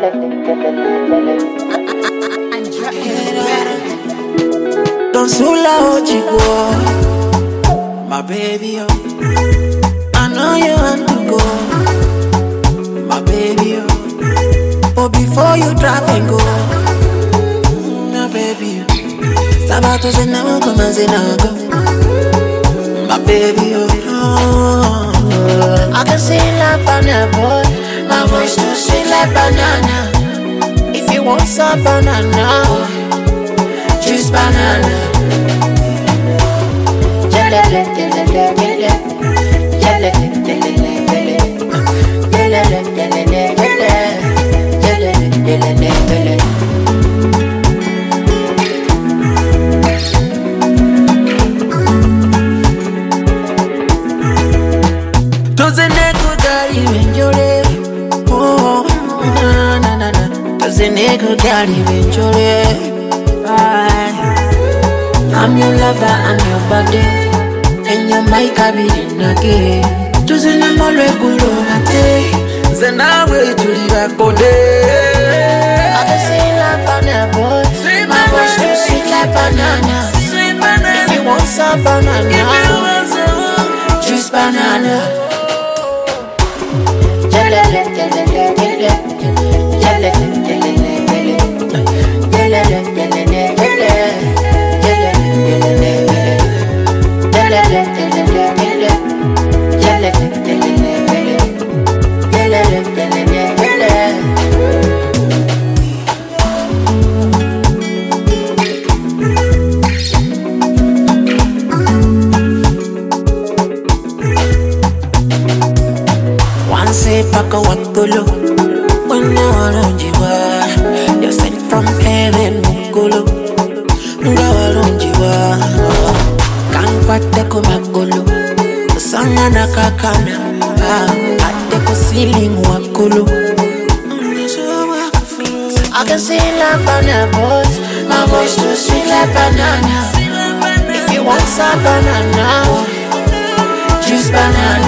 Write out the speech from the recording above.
Don't sula ojigo, my baby. Oh. I know you want to go, my baby. Oh. But before you drive and go, my baby. Sabato se na come se na go, my baby. Oh. I can sing like banana boy, my voice too sweet like banana. If you want some banana, juice banana. I'm your lover, I'm your body, and your mic I be in again. Choosing a more regular day, then I wait to leave a body. I can sing like banana boy, my voice too sweet like banana. If you want some banana, juice banana. Say paka wakolo, when you you're sent from heaven, mukolo, ngawalonjiwa, kankwate kumakolo, sanga nakakana, ate kusiling wakolo. I can sing like banana boys, my voice too sweet like banana. If you want some banana, juice banana.